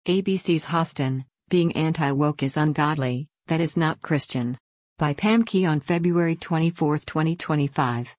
ABC's Hostin, being anti-woke is ungodly, that is not Christian. By Pam Key on February 24, 2025.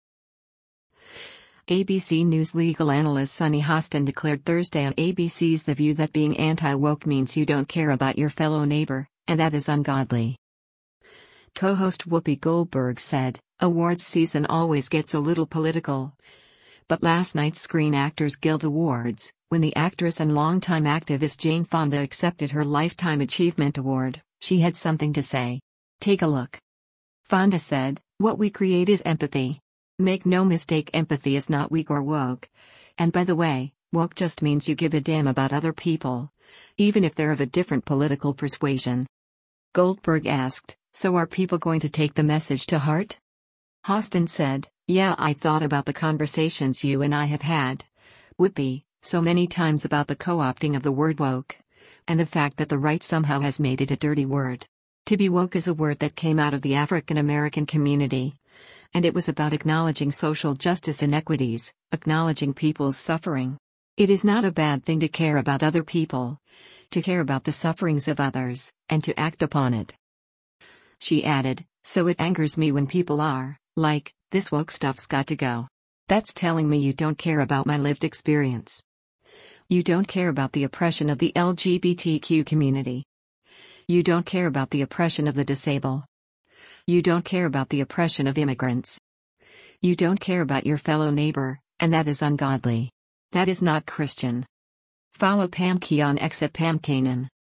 ABC News legal analyst Sunny Hostin declared Thursday on ABC's The View that being anti-woke means you don't care about your fellow neighbor, and that is ungodly. Co-host Whoopi Goldberg said, "Awards season always gets a little political. But last night's Screen Actors Guild Awards, when the actress and longtime activist Jane Fonda accepted her Lifetime Achievement Award, she had something to say. Take a look." Fonda said, "What we create is empathy. Make no mistake, empathy is not weak or woke. And by the way, woke just means you give a damn about other people, even if they're of a different political persuasion." Goldberg asked, "So are people going to take the message to heart?" Hostin said, "Yeah, I thought about the conversations you and I have had, Whoopi, so many times about the co-opting of the word woke, and the fact that the right somehow has made it a dirty word. To be woke is a word that came out of the African American community. And it was about acknowledging social justice inequities, acknowledging people's suffering. It is not a bad thing to care about other people, to care about the sufferings of others, and to act upon it." She added, "So it angers me when people are, like, this woke stuff's got to go. That's telling me you don't care about my lived experience. You don't care about the oppression of the LGBTQ community. You don't care about the oppression of the disabled. You don't care about the oppression of immigrants. You don't care about your fellow neighbor, and that is ungodly. That is not Christian." Follow Pam Key on X at Pam Kanan.